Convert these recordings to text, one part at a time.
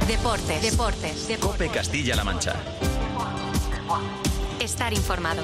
Deportes. COPE Castilla-La Mancha. Estar informado.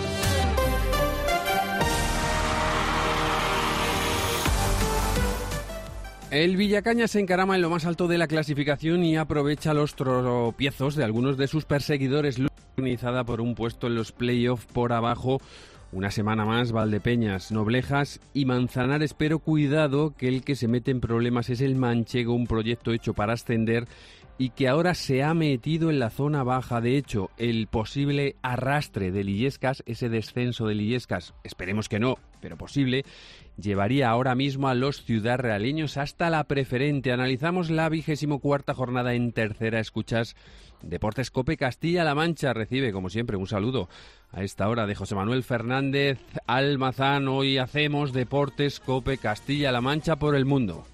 El Villacañas se encarama en lo más alto de la clasificación y aprovecha los tropiezos de algunos de sus perseguidores, organizada por un puesto en los playoffs por abajo. Una semana más, Valdepeñas, Noblejas y Manzanares, pero cuidado que el que se mete en problemas es el Manchego, un proyecto hecho para ascender y que ahora se ha metido en la zona baja. De hecho, el posible arrastre de Illescas, ese descenso de Illescas, esperemos que no, pero posible, llevaría ahora mismo a los ciudadrealeños hasta la preferente. Analizamos la 24ª jornada en tercera. Escuchas Deportes COPE Castilla-La Mancha. Recibe, como siempre, un saludo a esta hora de José Manuel Fernández Almazán. Hoy hacemos Deportes COPE Castilla-La Mancha por el mundo.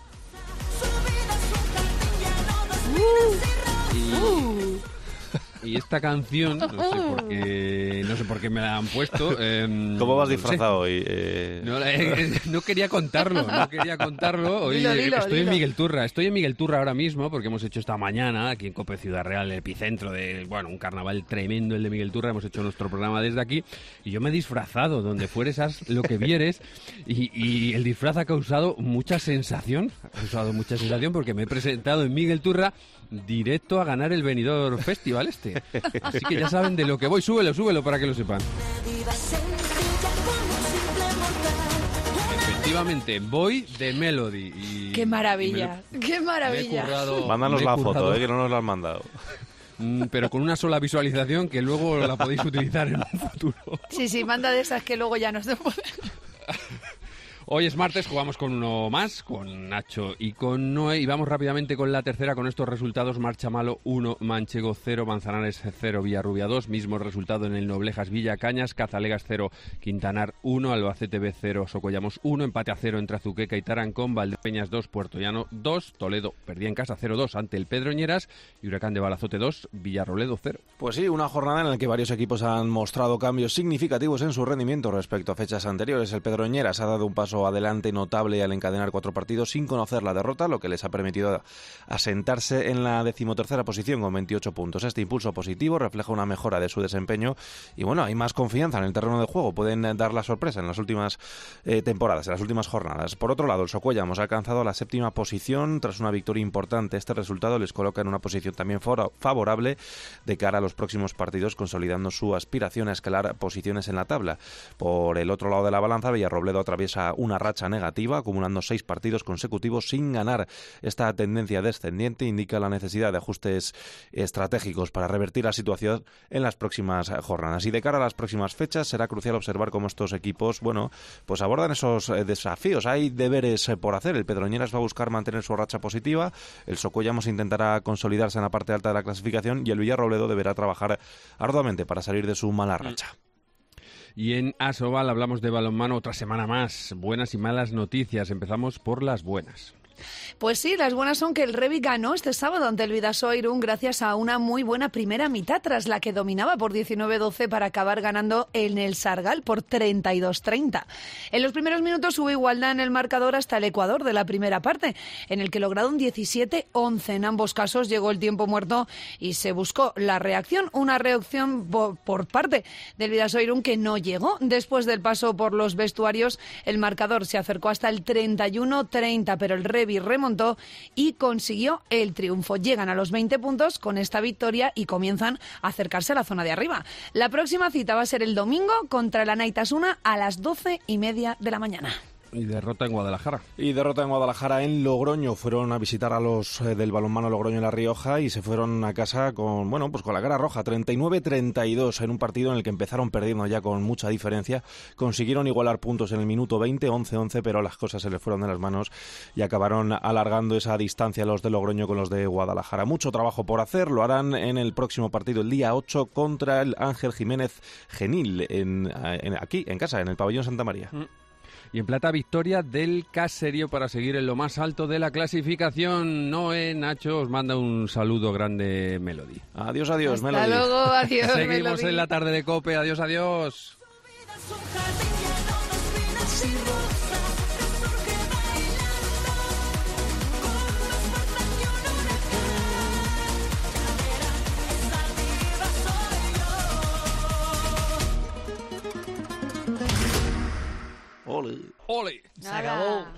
Y esta canción, no sé por qué me la han puesto. ¿Cómo vas disfrazado hoy? No quería contarlo. Hoy Dilo. estoy en Miguel Turra ahora mismo, porque hemos hecho esta mañana, aquí en COPE Ciudad Real, el epicentro de, un carnaval tremendo, el de Miguel Turra. Hemos hecho nuestro programa desde aquí, y yo me he disfrazado, donde fueres, haz lo que vieres, y el disfraz ha causado mucha sensación, porque me he presentado en Miguel Turra directo a ganar el Benidorm Festival este. Así que ya saben de lo que voy. Súbelo para que lo sepan. Efectivamente, voy de Melody. ¡Qué maravilla! ¡Qué maravilla! Mándanos la foto, que no nos la han mandado. Pero con una sola visualización que luego la podéis utilizar en un futuro. Sí, manda de esas que luego ya nos demos. Hoy es martes, jugamos con uno más, con Nacho y con Noé, y vamos rápidamente con la tercera con estos resultados. Marchamalo 1, Manchego 0, Manzanares 0, Villarrubia 2, mismo resultado en el Noblejas Villacañas, Cazalegas 0, Quintanar 1, Albacete B 0, Socollamos 1, empate a 0 entre Azuqueca y Tarancón, Valdepeñas 2, Puerto Llano 2, Toledo perdía en casa 0-2 ante el Pedroñeras y Huracán de Balazote 2, Villarrobledo 0. Pues sí, una jornada en la que varios equipos han mostrado cambios significativos en su rendimiento respecto a fechas anteriores. El Pedroñeras ha dado un paso adelante notable al encadenar 4 partidos sin conocer la derrota, lo que les ha permitido asentarse en la 13ª posición con 28 puntos. Este impulso positivo refleja una mejora de su desempeño y hay más confianza en el terreno de juego. Pueden dar la sorpresa en las últimas temporadas, en las últimas jornadas. Por otro lado, el Socollamos ha alcanzado la 7ª posición tras una victoria importante. Este resultado les coloca en una posición también favorable de cara a los próximos partidos, consolidando su aspiración a escalar posiciones en la tabla. Por el otro lado de la balanza, Villarrobledo atraviesa una racha negativa, acumulando 6 partidos consecutivos sin ganar. Esta tendencia descendiente indica la necesidad de ajustes estratégicos para revertir la situación en las próximas jornadas. Y de cara a las próximas fechas será crucial observar cómo estos equipos, pues abordan esos desafíos. Hay deberes por hacer. El Pedroñeras va a buscar mantener su racha positiva, el Socollamos intentará consolidarse en la parte alta de la clasificación y el Villarrobledo deberá trabajar arduamente para salir de su mala racha. Y en Asobal hablamos de balonmano otra semana más. Buenas y malas noticias. Empezamos por las buenas. Pues sí, las buenas son que el Revi ganó este sábado ante el Vidasoa Irún gracias a una muy buena primera mitad, tras la que dominaba por 19-12 para acabar ganando en el Sargal por 32-30. En los primeros minutos hubo igualdad en el marcador hasta el Ecuador de la primera parte, en el que lograron 17-11. En ambos casos llegó el tiempo muerto y se buscó la reacción, una reacción por parte del Vidasoa Irún que no llegó. Después del paso por los vestuarios, el marcador se acercó hasta el 31-30, pero el Revi remontó y consiguió el triunfo. Llegan a los 20 puntos con esta victoria y comienzan a acercarse a la zona de arriba. La próxima cita va a ser el domingo contra el Anaitasuna a las 12:30 de la mañana. Y derrota en Guadalajara. En Logroño. Fueron a visitar a los del balonmano Logroño en La Rioja y se fueron a casa con con la cara roja, 39-32, en un partido en el que empezaron perdiendo ya con mucha diferencia. Consiguieron igualar puntos en el minuto 20, 11-11, pero las cosas se les fueron de las manos y acabaron alargando esa distancia los de Logroño con los de Guadalajara. Mucho trabajo por hacer, lo harán en el próximo partido, el día 8, contra el Ángel Jiménez Genil, aquí, en casa, en el pabellón Santa María. Y en plata, victoria del Caserío para seguir en lo más alto de la clasificación. Noé, Nacho, os manda un saludo grande Melody. Adiós, Hasta Melody. Luego, adiós. Seguimos Melody. en la tarde de COPE. Adiós. Ole. ¡Ole! Se acabó.